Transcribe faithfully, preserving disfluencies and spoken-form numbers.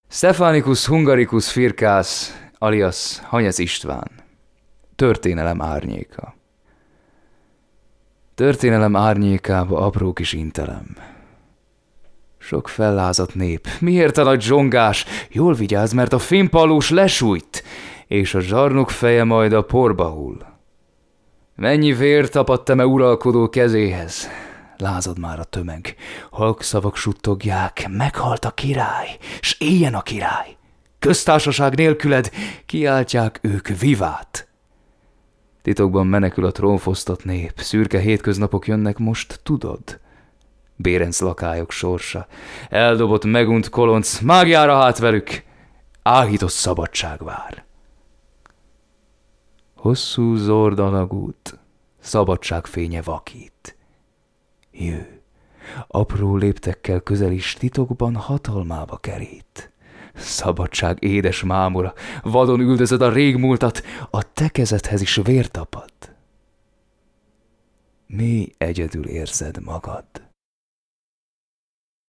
Stephanicus Hungaricus Firkász, alias Hanyez István. Történelem árnyéka. Történelem árnyékába apró kis intelem. Sok fellázadt nép, miért a nagy zsongás? Jól vigyázz, mert a fémpallós lesújt, és a zsarnok feje majd a porba hull. Mennyi vér tapadt eme uralkodó kezéhez? Lázad már a tömeg, halkszavak suttogják, meghalt a király, s éljen a király. Köztársaság nélküled kiáltják ők vivát. Titokban menekül a trónfosztott nép, szürke hétköznapok jönnek most, tudod? Bérenc lakályok sorsa, eldobott megunt kolonc, mágiára hát velük, áhított szabadság vár. Hosszú zord alagút, szabadság fénye vakít. Jő, apró léptekkel közel is titokban hatalmába kerít. Szabadság édes mámora, vadon üldözöd a régmúltat, a te kezedhez is vér tapad. Mi egyedül érzed magad.